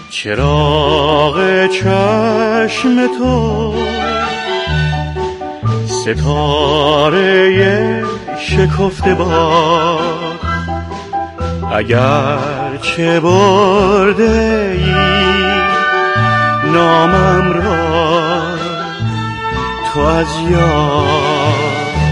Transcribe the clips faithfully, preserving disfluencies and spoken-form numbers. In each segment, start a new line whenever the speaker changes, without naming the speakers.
چراغ چشم تو ستاره شکفته باد، اگر چه برده ای نامم را تو از یاد.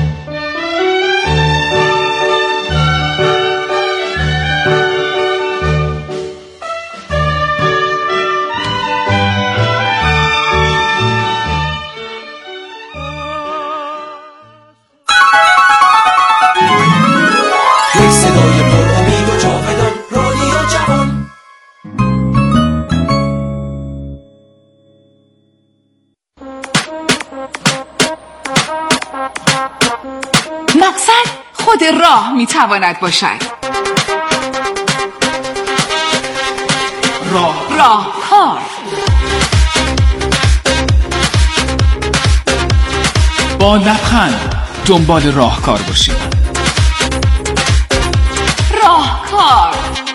خود راه میتواند باشد. راه راهکار.
با لبخند دنبال راهکار باشید.
راهکار.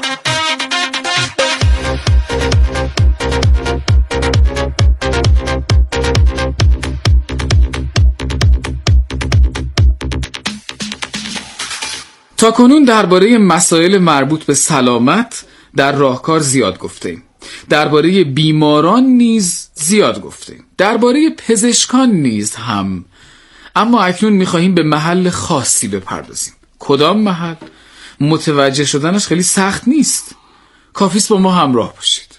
تا کنون درباره مسائل مربوط به سلامت در راهکار زیاد گفتیم. درباره بیماران نیز زیاد گفتیم. درباره پزشکان نیز هم. اما اکنون می‌خواهیم به محل خاصی بپردازیم. کدام محل؟ متوجه شدنش خیلی سخت نیست. کافیست با ما همراه باشید.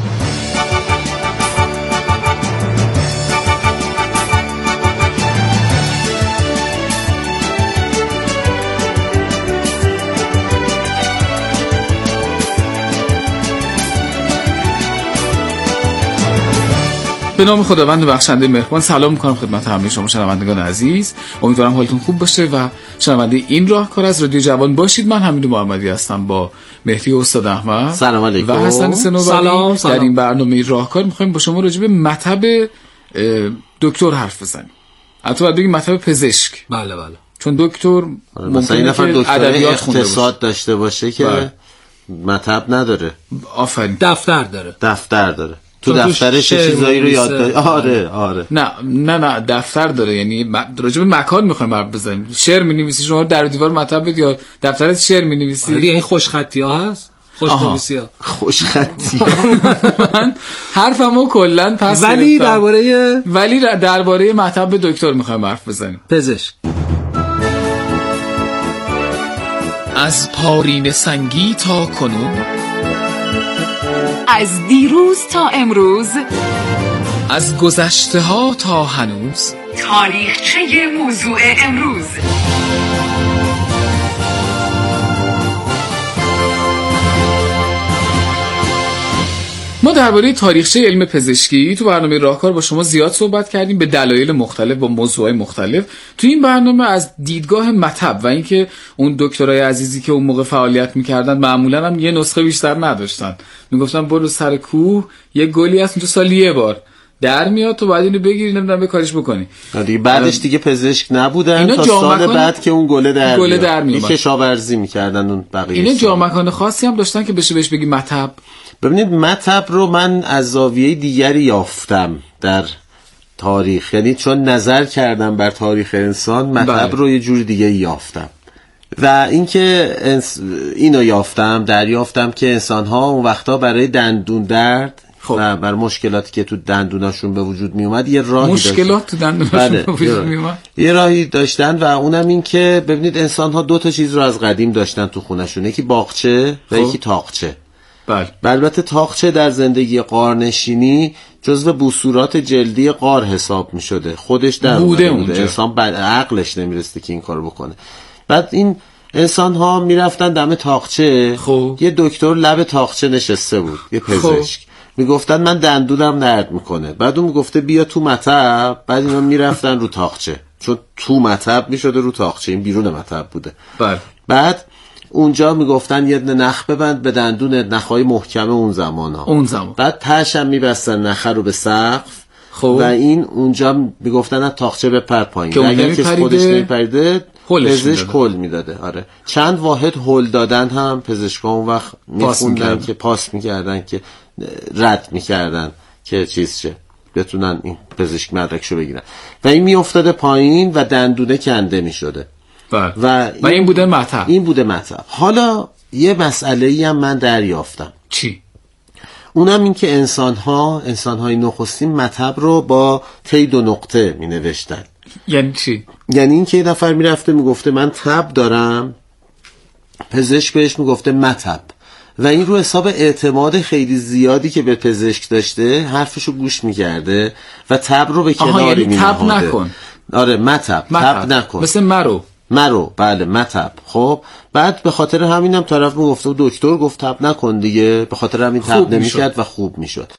به نام خداوند بخشنده مهربان سلام میکنم خدمت همه شما شنوندگان عزیز. امیدوارم حالتون خوب باشه و شنونده این راهکار از رادیو جوان باشید. من حمید محمدی هستم با مهدی استاد احمد
سلام علیکم
و حسن سنوبری.
سلام سلام.
در این برنامه راهکار میخوایم با شما راجع به مطب دکتر حرف بزنیم. حتی باید بگیم مطب پزشک.
بله بله.
چون دکتر
مثلا این نفر دکتر اقتصاد داشته باشه که
بله.
مطب نداره.
آفرین.
دفتر داره.
دفتر داره. تو دفترش چیزایی رو یاد داره. آره آره.
نه نه نه دفتر داره، یعنی راجع به مکان میخوایم حرف بزنیم. شعر می‌نویسی شما در دیوار مطب یا دفترت شعر می‌نویسی؟
آره این خوش خطی ها هست. خوش نویسی ها.
خوش خطی.
من حرفمو کلا پس
ولی درباره
ولی درباره مطب دکتر میخوایم حرف بزنیم.
پزشک.
از پارین سنگی تا کنون،
از دیروز تا امروز،
از گذشته ها تا هنوز،
تاریخچه موضوع امروز.
ما درباره تاریخچه علم پزشکی تو برنامه راهکار با شما زیاد صحبت کردیم به دلایل مختلف و موضوعات مختلف. تو این برنامه از دیدگاه مطب و اینکه اون دکترای عزیزی که اون موقع فعالیت می‌کردن معمولاً هم یه نسخه بیشتر نداشتن. میگفتن برو سر کوه یه گلی هست اونجا سالی یه بار در میاد تو بعد اینو بگیری نمیدونم به کارش بکنی.
دیگه بعدش دیگه پزشک نبودن تا سال بعد که اون گله در
گله در میاد.
کشاورزی می‌کردن اون بقیه.
اینا جا مکان خاصی هم داشتن که بشه بهش بگی مطب.
ببینید مطب رو من از زاویه دیگری یافتم در تاریخ، یعنی چون نظر کردم بر تاریخ انسان مطب بله. رو یه جور دیگه یافتم و اینکه انس... اینو یافتم دریافتم که انسان‌ها اون وقتا برای دندون درد خب. و بر مشکلاتی که تو دندوناشون به وجود می اومد یه راهی
مشکلات تو دندوناشون
بله.
به وجود می اومد
یه راهی داشتن و اونم این که ببینید انسان‌ها دو تا چیز رو از قدیم داشتن تو خونه‌شون، یکی باغچه و
خب.
یکی تاقچه.
بله.
البته تاقچه در زندگی غارنشینی جزو بوسورات جلدی غار حساب می شده، خودش در
بوده
بوده. انسان بعد عقلش نمیرسته که این کارو بکنه. بعد این انسان ها می رفتن دم تاقچه
خب.
یه دکتر لب تاقچه نشسته بود، یه پزشک خب. می گفتن من دندونم درد میکنه، بعد اون می گفته بیا تو مطب، بعد اینا می رفتن رو تاقچه چون تو مطب می شده رو تاقچه، این بیرون مطب بوده.
بله.
بعد اونجا میگفتن یه نخ ببند به دندون، نخهای محکمه اون زمان ها.
اون زمان
بعد تهش هم میبستن نخه رو به سقف
خب.
و این اونجا میگفتن از تاقچه بپر پایین، اگر کسی خودش نمیپریده پزشک کل میداده. آره چند واحد هول دادن هم پزشکا اون وقت میخوندن که پاس میکردن که رد میکردن که چیز شه، بتونن این پزشک مدرکشو بگیرن و این میافتاده پایین و دندونه کنده میشده
و,
و,
و این بوده مطب.
این بوده مطب. حالا یه مسئله‌ای هم من دریافتم.
چی؟
اونم این که انسان ها انسان های نخستین مطب رو با تی دو نقطه می نوشتن.
یعنی چی؟
یعنی این که یه نفر می رفته می گفته من تب دارم، پزشک بهش می گفته مطب، و این رو حساب اعتماد خیلی زیادی که به پزشک داشته حرفشو گوش می کرده و تب رو به کناری می
نهاده. تب نکن.
آره مطب، تب نکن،
مثل مرو
مرو بله مطب. خب بعد به خاطر همینم طرف می گفته دکتر گفت تب نکن دیگه، به خاطر همین تب نمی‌کرد و خوب میشد.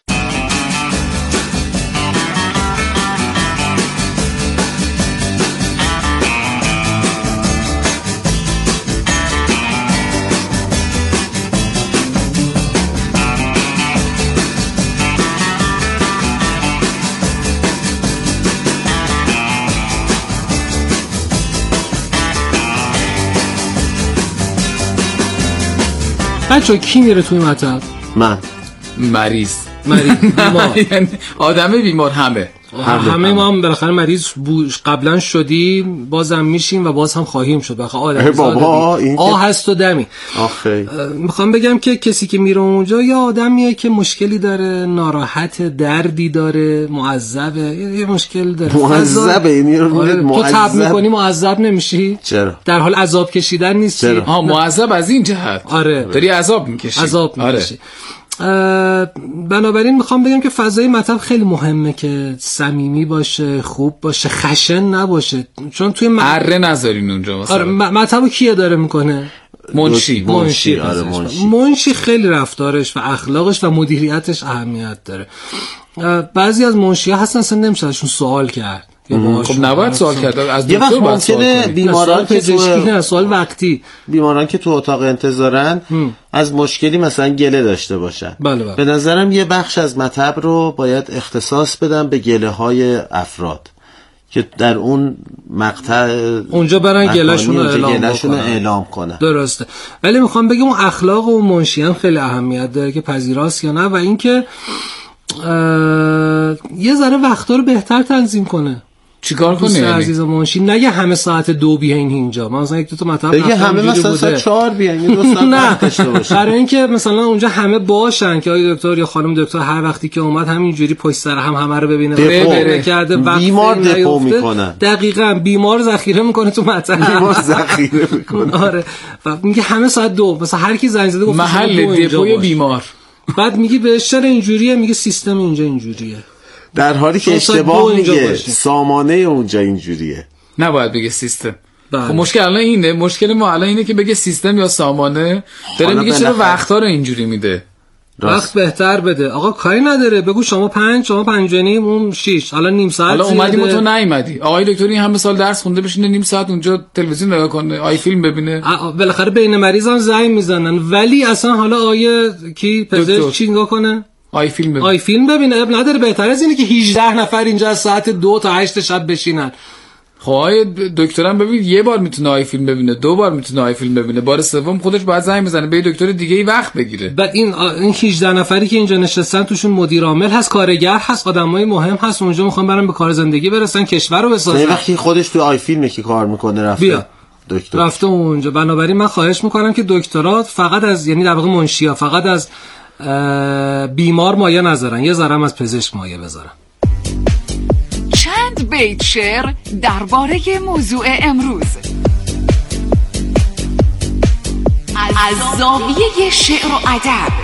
بچه کی میره توی مطب؟
من
مریض
مریض بیمار
یعنی آدم بیمار همه
همه, همه ما هم بالاخره مریض قبلا شدیم، بازم میشیم و باز هم خواهیم شد. بالاخره آدم
بابا این
آه هست و دمی.
آخه
میخوام بگم که کسی که میره اونجا یا آدمیه که مشکلی داره، ناراحت، دردی داره، معذبه، یه مشکل داره،
معذبه. اینی رو
آره. تو تب میکنی معذب نمیشی؟
چرا؟
در حال عذاب کشیدن نیستی؟
ها معذب از این جهت.
آره
داری عذاب میکشی.
عذاب میکشی. بنابراین میخوام بگم که فضای مطب خیلی مهمه که صمیمی باشه، خوب باشه، خشن نباشه، چون توی
اره نذارین اونجا مثلا.
آره مطبو کیه داره میکنه؟
منشی.
منشی
آره منشی.
منشی خیلی رفتارش و اخلاقش و مدیریتش اهمیت داره. بعضی از منشی‌ها هستن اصلا نمیشه ازشون سوال کرد.
خب نباید سوال کرد از
یه
دکتر.
وقت ممکنه بیماران که
تو سوال وقتی
بیماران که تو اتاق انتظارن هم. از مشکلی مثلا گله داشته باشن.
بله بله.
به نظرم یه بخش از مطب رو باید اختصاص بدم به گله های افراد که در اون مقطع
اونجا برن گلهشون رو اعلام,
اعلام کنن.
درسته. ولی میخوام بگم اون اخلاق و منشی هم خیلی اهمیت داره که پذیراست یا نه، و اینکه یه ذره وقتا رو بهتر تنظیم کنه.
چیکار کنه یعنی؟
عزیز منشی نگه همه ساعت دو بیاین اینجا، من مثلا یک دو تا مطلب
بگه همه مثلا ساعت چهار بیاین، یه دو ساعت وقت داشته باشه.
برای اینکه مثلا اونجا همه باشن که آقای دکتر یا خانم دکتر هر وقتی که اومد همینجوری پشت سر هم همه رو ببینه،
بره
کرده وقت
بیمار دپو میکنه.
دقیقاً بیمار ذخیره میکنه تو مطب.
بیمار ذخیره میکنه.
آره و میگه همه ساعت دو، مثلا هر کی زنگ زده گفت
محل دپوی بیمار.
بعد میگی بهش چرا اینجوریه؟ میگه سیستم اینجا اینجوریه،
در حالی که اشتباه میگه، سامانه اونجا اینجوریه.
نباید بگه سیستم. خب مشکل الان اینه، مشکل ما الان اینه که بگه سیستم یا سامانه، داره میگه چرا وقتا رو اینجوری میده.
وقت بهتر بده. آقا کاری نداره، بگو شما پنج، شما پنج و نیم، اون شیش، حالا نیم ساعت
حالا اومدیم و تو نیومدی. آقای دکتر این همه سال درس خونده بشینه نیم ساعت اونجا تلویزیون نگاه کنه، آی فیلم ببینه.
بالاخره بین مریضان زنگ میزنن، ولی اصلا حالا آیه کی پزشک چی نگاه کنه؟
آی فیلم ببینه.
آی فیلم ببینه. اب نداره، بهتر از اینه که هجده نفر اینجا از ساعت دو تا هشت شب بشینن.
خب آقای دکترم ببین یه بار میتونه آی فیلم ببینه، دو بار میتونه آی فیلم ببینه، بار سوم خودش باید زنگ بزنه به دکتر دیگه ای وقت بگیره.
بعد این این هجده نفری که اینجا نشستن توشون مدیر عامل هست، کارگر هست، آدمای مهم هست، اونجا میخوان برن به کار زندگی برسن، کشور رو بسازن.
وقتی خودش تو آی فیلمه که کار میکنه رفته
بیا.
دکتر
رفته اونجا. بنابراین من خواهش میکنم که دکترات فقط از، یعنی در واقع منشیا فقط از بیمار مایه نذارن، یه ذره از پزشک مایه بذارن.
چند بیت شعر درباره موضوع امروز از زاویه شعر و ادب.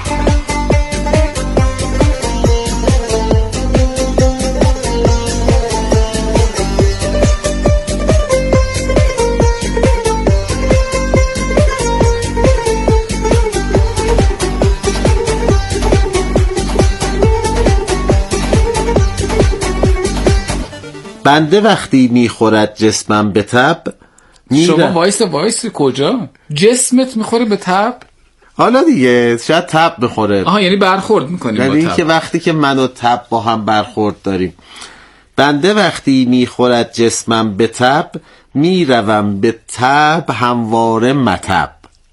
بنده وقتی میخورد جسمم به تب
شما وایس وایس کجا؟ جسمت میخوره به تب؟
حالا دیگه شاید تب بخوره.
آها یعنی برخورد میکنیم
یعنی این که وقتی که من و تب با هم برخورد داریم. بنده وقتی میخورد جسمم به تب میروم به تب همواره مطب.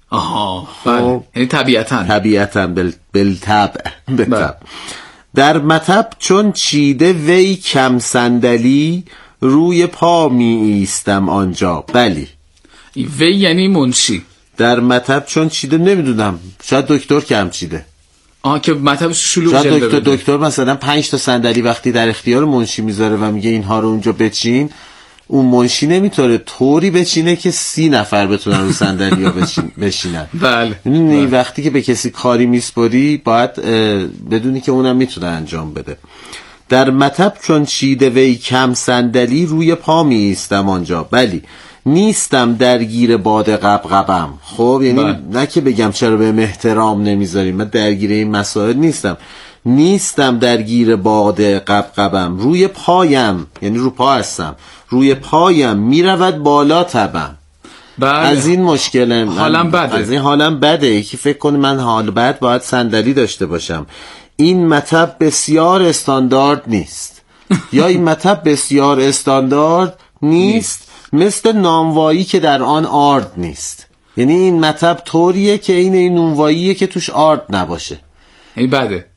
آها بله، یعنی طبیعتاً
طبیعتاً بل بالطبع بالطبع. در مطب چون چیده وی کم صندلی، روی پا می ایستم آنجا. بلی
وی یعنی منشی.
در مطب چون چیده نمیدونم، شاید دکتر کم چیده.
آها که مطبش شلوغ
شاید
جلوه
دکتر
بده.
دکتر مثلا پنج تا صندلی وقتی در اختیار منشی میذاره و میگه اینها رو اونجا بچین، اون منشی نمیتونه طوری بچینه که سی نفر بتونن رو صندلی‌ها بچین بشینن.
بله.
یعنی وقتی که به کسی کاری میسپاری باید بدونی که اونم میتونه انجام بده. در مطب چون چیده وی کم صندلی، روی پا می ایستم آنجا. بلی نیستم درگیر باد قبقبم. خب یعنی
بله.
نه که بگم چرا به احترام نمیذاریم، من درگیر این مسائل نیستم. نیستم درگیر باد قبقبم، روی پایم یعنی رو پا هستم، روی پایم میرود بالا تبم.
بله.
از این مشکل
حالم بده،
از این حالم بده یکی فکر کنه من حال بد باید صندلی داشته باشم. این مطب بسیار استاندارد نیست یا این مطب بسیار استاندارد نیست مثل نانوایی که در آن آرد نیست. یعنی این مطب طوریه که این این نانواییه که توش آرد نباشه.
این بده.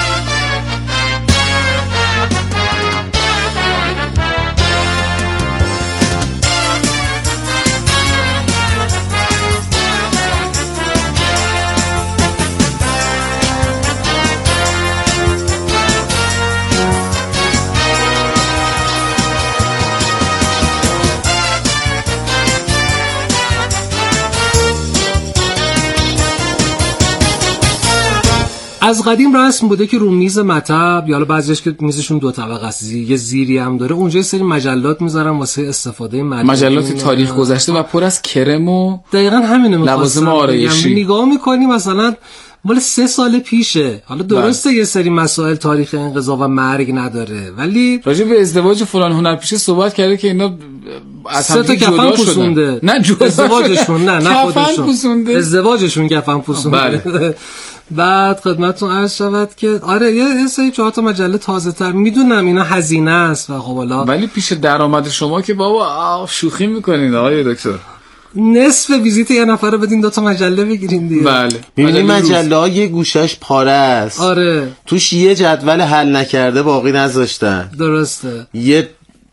از قدیم رسم بوده که رو میز مطب، یا حالا بعضیش که میزشون دو طبقه است، یه زیری هم داره، اونجا یه سری مجلات میذارن واسه استفاده مردم،
مجلات تاریخ گذشته و پر از کرم و
دقیقاً همینه
لوازم آرایشی.
نگاه میکنی مثلا مال سه سال پیشه. حالا درسته بله. یه سری مسائل تاریخ انقضا و مرگ نداره، ولی
راجع به ازدواج فلان هنرپیشه صحبت کرده که اینا از هم جدا
شدن.
نه جدا
ازدواجشون نه نه خودشون
ازدواجشون
کفن پوسونده.
بله.
بعد خدمتتون عرض شود که آره یه سری چهار تا مجله تازه تر، میدونم اینا هزینه است و خب حالا
ولی پیش درآمد شما که بابا شوخی میکنین آقای دکتر.
نصف ویزیت یه نفر رو بدین دو تا مجله بگیرین دیگه.
بله.
ببینید مجله ها یه گوشش پاره است.
آره.
توش یه جدول حل نکرده باقی نذاشتن.
درسته.
یه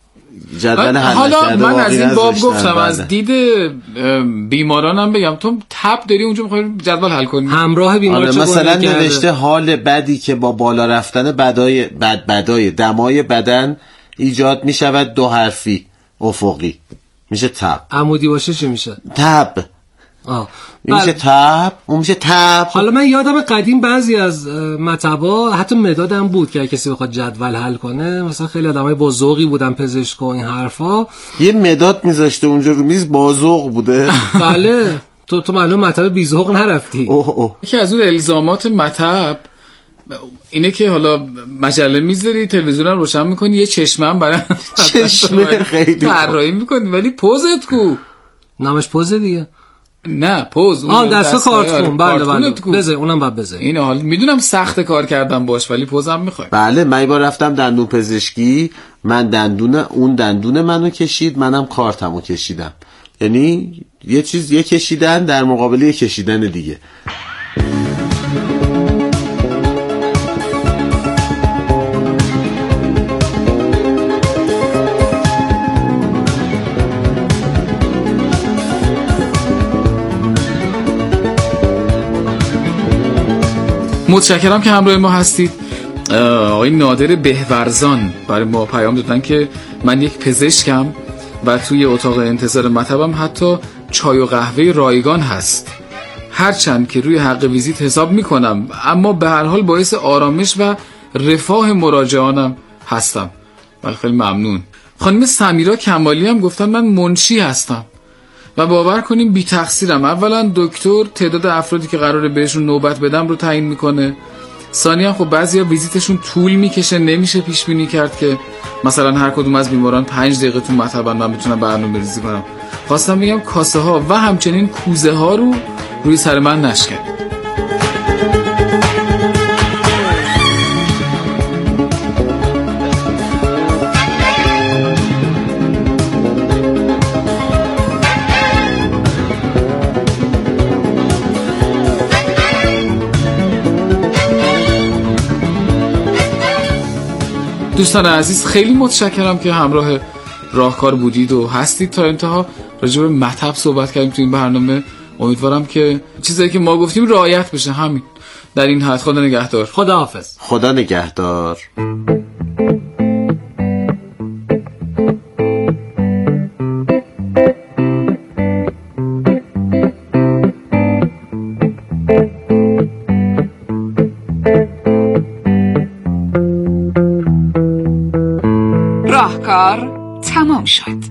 جدول حل
حالا
نکرده
من از این باب گفتم
بله.
از دید بیمارانم بگم تو تب داری اونجا میخوای جدول حل کنی
همراه بیمار
آره
چه
مثلا نوشته حال بدی که با بالا رفتن بدای بد بدای دمای بدن ایجاد میشود دو حرفی افقی میشه تب.
عمودی باشه چی میشه؟
تب.
آه.
میشه تب، اون میشه تب.
حالا من یادم قدیم بعضی از مطبا حتی مداد هم بود که کسی بخواد جدول حل کنه، مثلا خیلی آدمای با ذوقی بودن، پزشک و این حرفا،
یه مداد میذاشته اونجا رو میز با ذوق بوده.
بله. تو تو معلوم مطب بی ذوق نرفتی.
اوه اوه.
یکی از اون الزامات مطب اینه که حالا مجله میذاری، تلویزیون رو روشن میکنی، یه چشمه هم برای
چشمه خیلی
طراحی میکنی، ولی پوزت کو
نامش پوزه دیگه.
نه پوز
آه دستا کارتون. بله بله بذار اونم بعد بذار.
این حال میدونم سخت کار کردم باش ولی پوزم میخوای.
بله من بار رفتم دندون پزشکی، من دندون اون دندون منو کشید، منم کارتمو کشیدم. یعنی یه چیز یه کشیدن در مقابل یه کشیدن دیگه.
متشکرم که همراه ما هستید. آقای نادر بهورزان برای ما پیام دادن که من یک پزشکم و توی اتاق انتظار مطبم حتی چای و قهوه رایگان هست، هرچند که روی حق ویزیت حساب میکنم اما به هر حال باعث آرامش و رفاه مراجعانم هستم. ولی خیلی ممنون. خانم سمیرا کمالی هم گفتن من منشی هستم و باور کنیم بی تقصیرم. اولا دکتر تعداد افرادی که قراره بهشون نوبت بدم رو تعیین میکنه، ثانیا خب بعضیا ویزیتشون طول میکشه، نمیشه پیش بینی کرد که مثلا هر کدوم از بیماران پنج دقیقه تو مطبن من بتونم برنامه‌ریزی کنم. خواستم بگم کاسه ها و همچنین کوزه ها رو روی سر من نشکن. دوستان عزیز خیلی متشکرم که همراه راهکار بودید و هستید تا انتها. راجع به مطب صحبت کردیم تو این برنامه. امیدوارم که چیزایی که ما گفتیم رعایت بشه. همین در این حد. خدا نگهدار.
خدا حافظ.
خدا نگهدار.
راهکار تمام شد.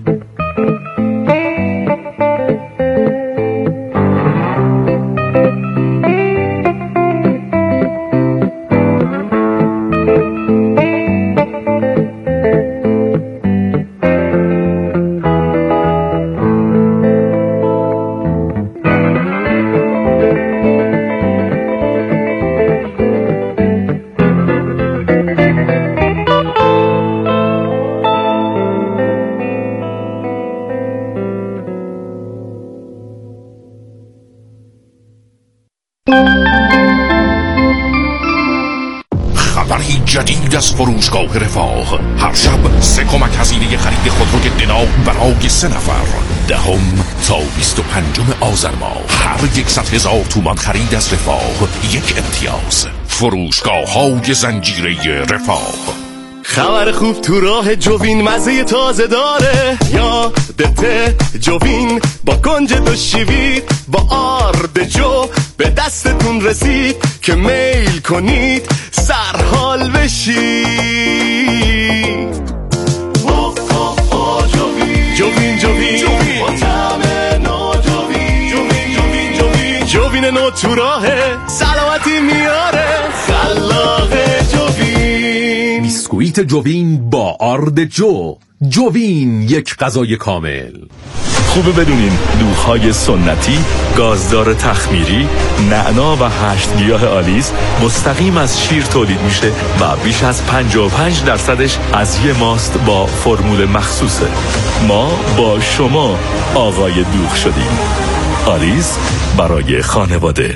خبری جدید از فروشگاه رفاه. هر شب سه کمک هزینه خرید خودروی دنا برای سه نفر. دهم تا بیست و پنجم آذر ماه هر یکصد هزار تومان خرید از رفاه یک امتیاز. فروشگاه های زنجیره رفاه.
خبر خوب تو راه جوین مزه تازه داره. یادته جوین با کنج دو شیوید با آرد جو به دستتون رسید که میل کنید سرحال بشید. جوین جوین جوین با طعم نو جوین جوین جوین جوین جوین نو تو راهه سلامتی میاره خلاق جوین.
بیسکویت جوین با آرد جو. جوین یک غذای کامل.
خوبه بدونین دوغ‌های سنتی، گازدار تخمیری، نعنا و هشت گیاه آلیس مستقیم از شیر تولید میشه و بیش از پنجاه و پنج درصدش از یه ماست با فرمول مخصوصه. ما با شما آقای دوغ شدیم. آلیس برای خانواده.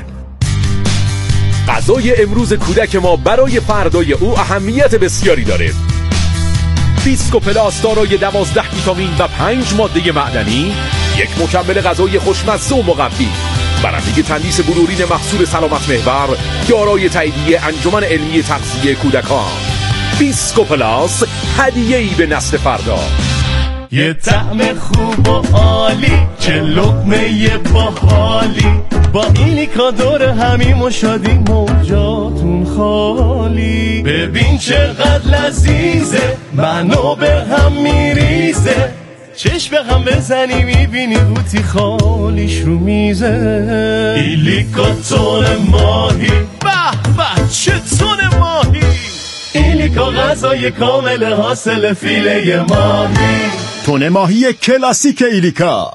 غذای امروز کودک ما برای فردای او اهمیت بسیاری داره. بیسکو پلاس دارای دوازده ویتامین و پنج ماده معدنی، یک مکمل غذایی خوشمزه و مقوی، برنده تندیس بلورین محصول سلامت محور، دارای تاییدیه انجمن علمی تغذیه کودکان. بیسکو پلاس، هدیه‌ای به نسل فردا.
یه طعم خوب و عالی، چه لقمه باحالی، با اینیکا دور همیم و شادی موجاتون خالی. ببین چقدر لذیذه، منو به هم میریزه، چشم به هم بزنی میبینی قوطی خالیش رو میزه. ایلیکا تون ماهی، به به چه تون ماهی، ایلیکا غذای کامل حاصل فیله ماهی.
تون ماهی کلاسیک ایلیکا.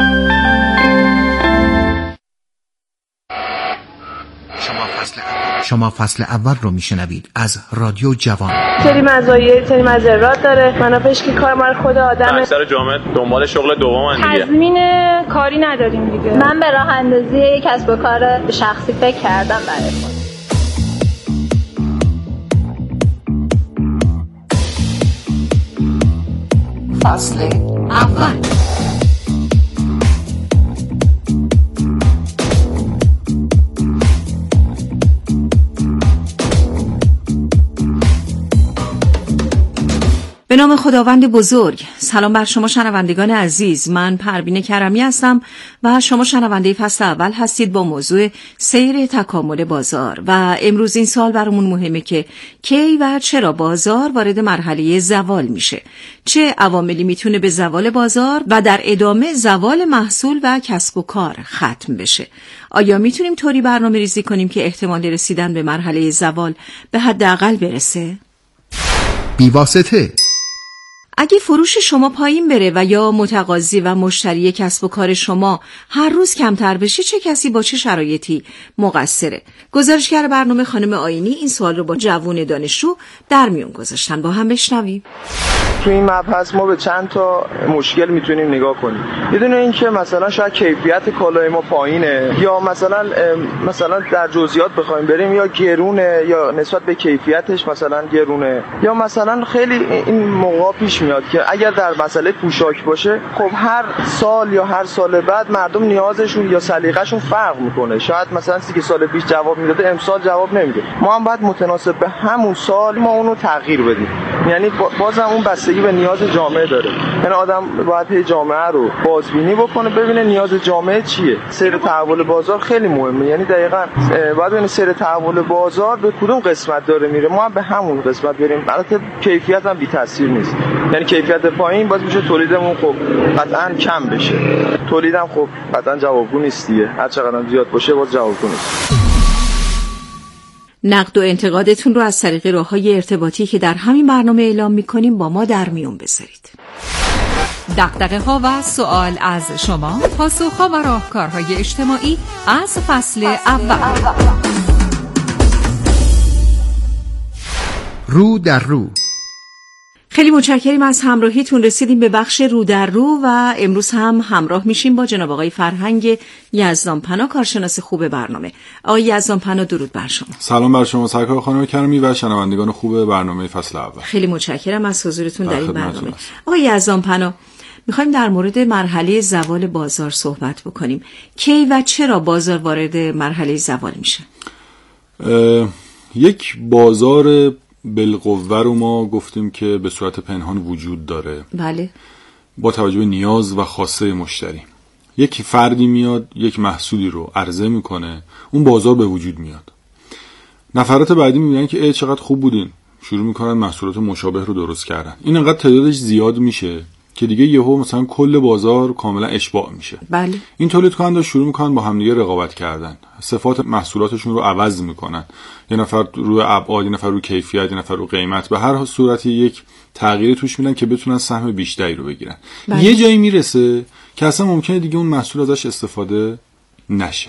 شما فصل اول رو میشنوید از رادیو جوان.
سری مزایای سری مضرات داره. منافعش که کار مال خود آدمه.
اکثر جامعه دنبال شغل دومن دیگه.
تضمین کاری نداریم دیگه.
من به راه اندازی یک کسب و کار شخصی فکر کردم برای خودم.
فصل اول.
به نام خداوند بزرگ. سلام بر شما شنوندگان عزیز. من پروین کرمی هستم و شما شنونده فصل اول هستید با موضوع سیر تکامل بازار. و امروز این سال برامون مهمه که کی و چرا بازار وارد مرحله زوال میشه، چه عواملی میتونه به زوال بازار و در ادامه زوال محصول و کسب و کار ختم بشه. آیا میتونیم طوری برنامه ریزی کنیم که احتمال رسیدن به مرحله زوال به حداقل برسه؟
بی‌واسطه.
اگه فروش شما پایین بره و یا متقاضی و مشتری کسب و کار شما هر روز کمتر بشه، چه کسی با چه شرایطی مقصره؟ گزارشگر برنامه خانم آینی این سوال رو با جوون دانشجو در میون گذاشتن. با هم بشنویم.
تو این مبحث ما به چند تا مشکل میتونیم نگاه کنیم. یه دونه این که مثلا شاید کیفیت کالای ما پایینه، یا مثلا مثلا در جزئیات بخوایم بریم یا گرونه یا نسبت به کیفیتش مثلا گرونه، یا مثلا خیلی این موقع پیش میاد که اگر در مسئله پوشاک باشه خب هر سال یا هر سال بعد مردم نیازشون یا سلیقه‌شون فرق میکنه. شاید مثلا سی سال پیش جواب میداده امسال جواب نمیده. ما هم باید متناسب به همون سال ما اونو تغییر بدیم. یعنی بازم اون بستگی به نیاز جامعه داره. یعنی آدم باید جامعه رو بازبینی بکنه، ببینه نیاز جامعه چیه. سیر تحول بازار خیلی مهمه. یعنی دقیقاً باید ببینه سیر تحول بازار به کدوم قسمت داره میره، ما هم به همون قسمت بریم. البته کیفیت هم بی تاثیر نیست. یعنی کیفیت پایین باز میشه تولیدمون خب قطعاً کم بشه. تولیدم خب قطعاً جوابگو نیست دیگه. هر چقدر زیاد باشه باز جوابگو نیست.
نقد و انتقادتون رو از طریق راه‌های ارتباطی که در همین برنامه اعلام می‌کنیم با ما در میون بذارید.
دغدغه‌ها و سوال از شما، پاسخ‌ها و راهکارهای اجتماعی از فصل اول.
رو در رو.
خیلی متشکریم از همراهیتون. رسیدیم به بخش رو در رو و امروز هم همراه میشیم با جناب آقای فرهنگ یزدانپنا، کارشناس خوب برنامه. آقای یزدانپنا درود بر شما.
سلام بر شما سرکار خانم کرمی و شنوندگان خوب برنامه فصل اول.
خیلی متشکرم از حضورتون در این برنامه. آقای یزدانپنا، میخوایم در مورد مرحله زوال بازار صحبت بکنیم. کی و چرا بازار وارد مرحله زوال میشه؟
یک بازار بالقوه رو ما گفتیم که به صورت پنهان وجود داره.
بله.
با توجه به نیاز و خواسته مشتری، یک فردی میاد یک محصولی رو عرضه میکنه، اون بازار به وجود میاد. نفرات بعدی میگن که ای چقدر خوب بودین، شروع میکنن محصولات مشابه رو درست کردن. این انقدر تعدادش زیاد میشه که دیگه یهو مثلا کل بازار کاملا اشباع میشه.
بله. این
تولید کننده شروع میکنن با همدیگه رقابت کردن، صفات محصولاتشون رو عوض میکنن. یه نفر روی ابعاد، یه نفر روی کیفیت، یه نفر روی قیمت، به هر صورتی یک تغییری توش میدن که بتونن سهم بیشتری رو بگیرن. بله. یه جایی میرسه که اصلا ممکنه دیگه اون محصول ازش استفاده نشه.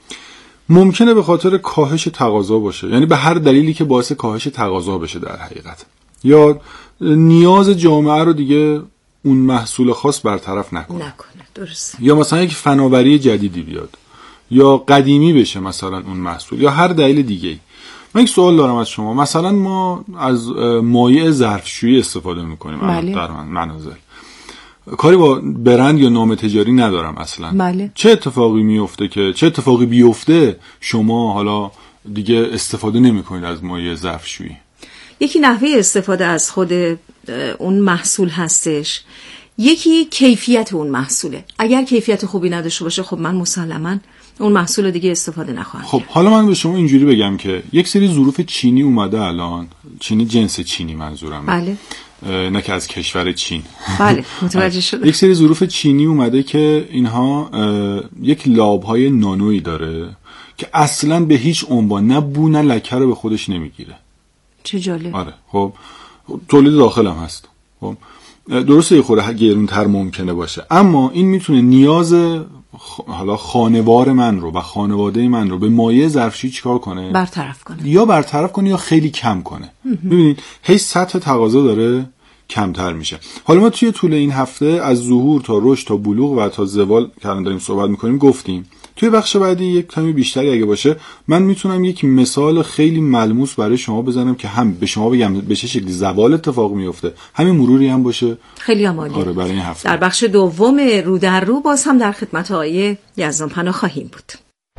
ممکنه به خاطر کاهش تقاضا باشه، یعنی به هر دلیلی که باعث کاهش تقاضا بشه در حقیقت، یا نیاز جامعه رو دیگه اون محصول خاص برطرف نکنه.
نکنه. درست.
یا مثلا یک فناوری جدیدی بیاد، یا قدیمی بشه مثلا اون محصول، یا هر دلیل دیگه. من یک سوال دارم از شما. مثلا ما از مایع ظرفشویی استفاده میکنیم.
بله.
در منازل کاری با برند یا نام تجاری ندارم اصلا.
بله.
چه اتفاقی میفته که چه اتفاقی بیفته شما حالا دیگه استفاده نمیکنید از مایع ظرفشویی؟
یکی نحوه استفاده از خود اون محصول هستش، یکی کیفیت اون محصوله. اگر کیفیت خوبی نداشته باشه خب من مسلماً اون محصول دیگه استفاده نخواهم.
خب حالا من به شما اینجوری بگم که یک سری ظروف چینی اومده الان، چینی جنس چینی منظورم.
بله.
نه که از کشور چین.
بله متوجه شدم.
یک سری ظروف چینی اومده که اینها یک لابهای نانویی داره که اصلاً به هیچ عنوان نه بو نه لکه رو به خودش نمیگیره.
چه جالب.
آره. خب تولید داخل هم هست. خب درسته یه خورده گرونتر ممکنه باشه، اما این میتونه نیاز حالا خانوار من رو و خانواده من رو به مایع ظرفشویی چیکار کنه؟
برطرف کنه.
یا برطرف کنه یا خیلی کم کنه. ببینید هی سطح تقاضا داره کمتر میشه. حالا ما توی طول این هفته از ظهور تا رشد تا بلوغ و تا زوال که الان داریم صحبت میکنیم گفتیم. توی بخش بعدی یک کمی بیشتری اگه باشه من میتونم یک مثال خیلی ملموس برای شما بزنم که هم به شما بگم به چه شکلی زوال اتفاق میفته، همین مروری هم باشه.
خیلی عالی.
آره برای این هفته.
در بخش دوم رو در رو باز هم در خدمت آقای یزدانپنا خواهیم بود.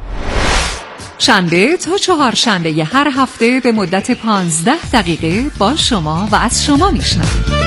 شنبه تا چهار شنبه هر هفته به مدت پانزده دقیقه با شما و از شما میشنویم.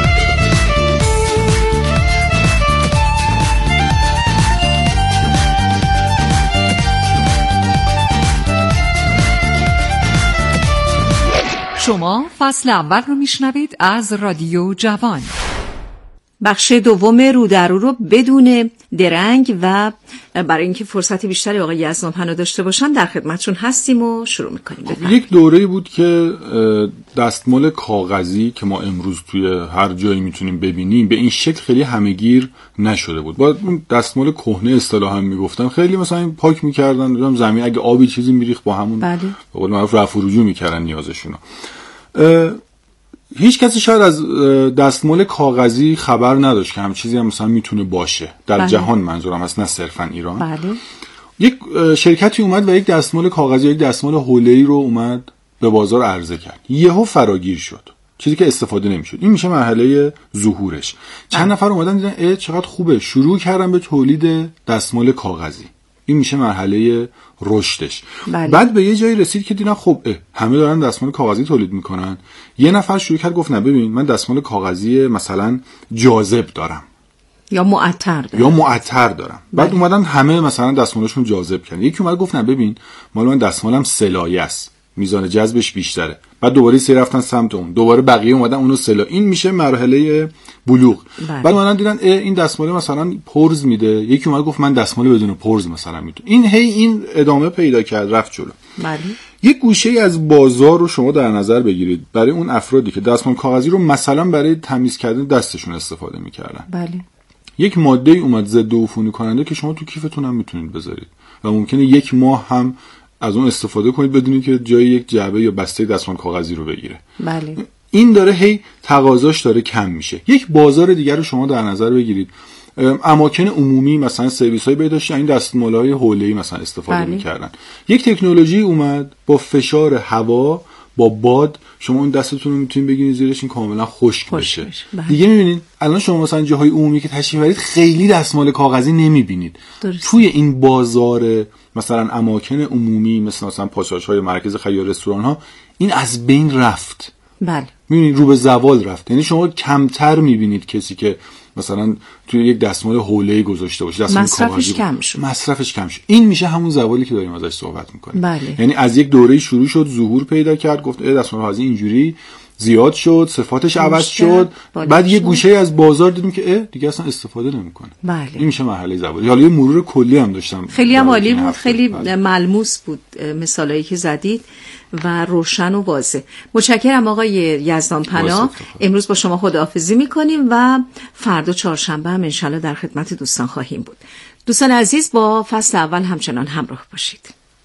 شما فصل اول رو میشنوید از رادیو جوان.
بخش دوم رو در رو رو بدون درنگ و برای اینکه فرصت بیشتری آقای یزدانپنا داشته باشن در خدمتشون هستیم و شروع میکنیم.
خب یک دوره‌ای بود که دستمال کاغذی که ما امروز توی هر جایی میتونیم ببینیم به این شکل خیلی همه‌گیر نشده بود. با دستمال کهنه اصطلاحاً میگفتن خیلی مثلا پاک میکردن زمین، اگه آبی چیزی میریخت با همون
بله.
به قول معروف رفع و رجوع میکردن نیازشون. هیچ کسی شاید از دستمال کاغذی خبر نداشت که هم چیزی هم مثلا میتونه باشه در بله. جهان منظورم هست، نه صرفا ایران.
بله.
یک شرکتی اومد و یک دستمال کاغذی، یک دستمال حوله‌ای رو اومد به بازار عرضه کرد. یهو فراگیر شد، چیزی که استفاده نمیشد. این میشه مرحله ظهورش. چند بله. نفر اومدن دیدن اه چقدر خوبه، شروع کردن به تولید دستمال کاغذی. این میشه مرحله رشدش. بله. بعد به یه جایی رسید که دیدن خب همه دارن دستمال کاغذی تولید میکنن. یه نفر شروع کرد گفت نه ببین من دستمال کاغذی مثلا جاذب دارم
یا معطر دارم
یا معطر دارم.
بله.
بعد اومدن همه مثلا دستمالشون جاذب کردن. یکی اومد گفت نه ببین مال من دستمالم سلایه است، میزان جذبش بیشتره. بعد دوباره سری رفتن سمت اون، دوباره بقیه اومدن اونو سلا. این میشه مرحله بلوغ.
بله.
بعد اومدن دیدن این دستمال مثلا پرز میده. یکی اومد گفت من دستمال بدون پرز مثلا میتونم. این هی این ادامه پیدا کرد، رفت جلو.
بله.
یک گوشه از بازار رو شما در نظر بگیرید برای اون افرادی که دستمال کاغذی رو مثلا برای تمیز کردن دستشون استفاده میکردن.
بله.
یک ماده اومد ضد عفونی کننده که شما تو کیفتون هم میتونید بذارید و ممکنه یک ماه هم از اون استفاده کنید بدونید که جای یک جعبه یا بسته دستمال کاغذی رو بگیره.
بله.
این داره هی تقاضاش داره کم میشه. یک بازار دیگر رو شما در نظر بگیرید. اماکن عمومی مثلا سرویس‌های بهداشتی این دستمال‌های حوله‌ای مثلا استفاده بله. می‌کردن. یک تکنولوژی اومد با فشار هوا با باد شما اون دستتون رو میتونید بگیرید زیرش، این کاملا خشک بشه.
بله.
دیگه می‌بینید الان شما مثلا جاهای عمومی که تشریف برید خیلی دستمال کاغذی نمی‌بینید. توی این بازار مثلا اماکن عمومی مثل مثلا پاساژهای مرکز خیار، رستوران‌ها، این از بین رفت.
بله.
می‌بینید رو به زوال رفت. یعنی شما کمتر می‌بینید کسی که مثلا توی یک دستمال حوله‌ای گذاشته باشه، دستمال
مصرفش کم شد.
مصرفش کم شد. این میشه همون زوالی که داریم ازش صحبت می‌کنیم.
بله.
یعنی از یک دوره شروع شد، ظهور پیدا کرد، گفت دستمال کاغذی اینجوری زیاد شد، صفاتش عوض شد. بعد یه گوشه از بازار دیدیم که اه دیگه اصلا استفاده نمی‌کنه.
بله.
این میشه مرحله زوالی. حالا یه مرور کلی هم داشتم.
خیلی هم عالی بود، خیلی بله. ملموس بود مثالایی که زدید و روشن و واضح. متشکرم آقای یزدان پناه. امروز با شما خداحافظی می‌کنیم و فردا چهارشنبه هم انشالله در خدمت دوستان خواهیم بود. دوستان عزیز با فصل اول همچنان همراه باشید.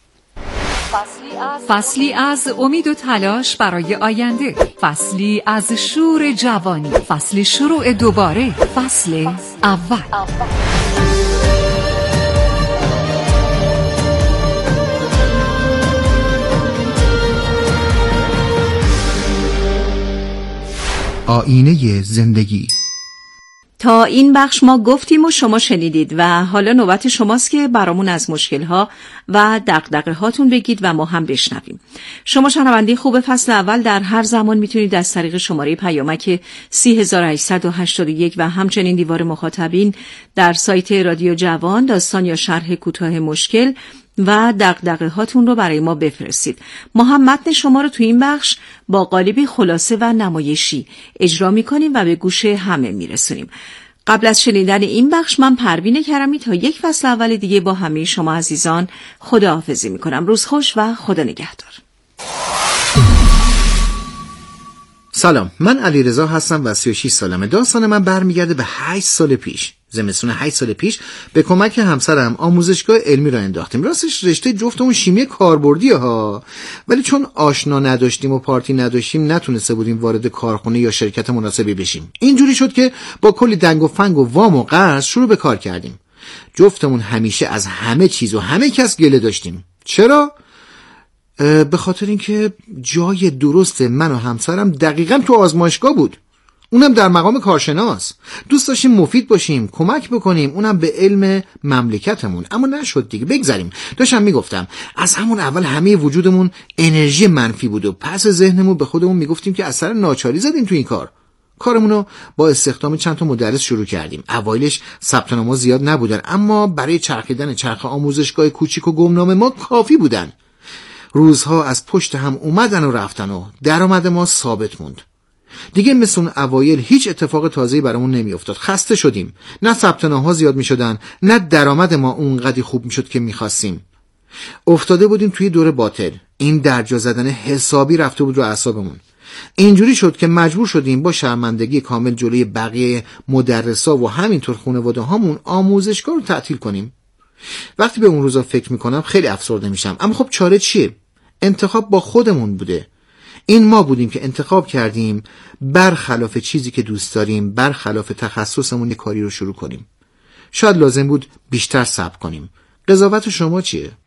فصلی از امید و تلاش برای آینده، فصلی از شور جوانی، فصل شروع دوباره، فصل اول.
آینه زندگی.
تا این بخش ما گفتیم و شما شنیدید و حالا نوبت شماست که برامون از مشکل‌ها و دغدغه هاتون بگید و ما هم بشنویم. شما شنونده خوب فصل اول در هر زمان میتونید از طریق شماره پیامک سه هزار و هشتصد و هشتاد و یک و همچنین دیوار مخاطبین در سایت رادیو جوان داستان یا شرح کوتاه مشکل و دغدغه هاتون رو برای ما بفرستید. ما هم متن شما رو تو این بخش با قالبی خلاصه و نمایشی اجرا می‌کنیم و به گوش همه میرسونیم. قبل از شنیدن این بخش من پروین کرمی تا یک فصل اول دیگه با همه شما عزیزان خداحافظی می‌کنم. روز خوش و خدا نگهدار.
سلام، من علیرضا هستم و سی و شش سالمه. داستان من برمیگرده به هشت سال پیش. زمستون هشت سال پیش به کمک همسرم آموزشگاه علمی را انداختیم. راستش رشته جفتمون شیمی کاربردیه ها، ولی چون آشنا نداشتیم و پارتی نداشتیم نتونسته بودیم وارد کارخونه یا شرکت مناسبی بشیم. اینجوری شد که با کلی دنگ و فنگ و وام و قرض شروع به کار کردیم. جفتمون همیشه از همه چیز و همه کس گله داشتیم. چرا؟ به خاطر اینکه جای درست من و همسرم دقیقاً تو آزمایشگاه بود، اونم در مقام کارشناس. دوست داشتیم مفید باشیم، کمک بکنیم، اونم به علم مملکتمون. اما نشد دیگه. بگذاریم. داشتم میگفتم از همون اول همه وجودمون انرژی منفی بود و پس ذهنمون به خودمون میگفتیم که اثر ناچاری زدیم تو این کار. کارمونو با استخدام چند تا مدرس شروع کردیم. اوایلش ثبت نام‌ها زیاد نبودن، اما برای چرخیدن چرخ آموزشگاه کوچیک و گمنام ما کافی بودن. روزها از پشت هم اومدن و رفتن و درآمد ما ثابت موند. دیگه مثل اون اوایل هیچ اتفاق تازه‌ای برامون نمیافتاد. خسته شدیم. نه ثبت نام‌ها زیاد میشدن، نه درآمد ما اونقدر خوب میشد که میخواستیم. افتاده بودیم توی دور باطل. این درجا زدن حسابی رفته بود رو اعصابمون. اینجوری شد که مجبور شدیم با شرمندگی کامل جلوی بقیه مدرسا و همینطور خانواده هامون آموزشگاه رو تعطیل کنیم. وقتی به اون روزا فکر میکنم خیلی افسرده میشم. اما خب چاره چیه؟ انتخاب با خودمون بوده. این ما بودیم که انتخاب کردیم برخلاف چیزی که دوست داریم، برخلاف تخصصمون کاری رو شروع کنیم. شاید لازم بود بیشتر صبر کنیم. قضاوت شما چیه؟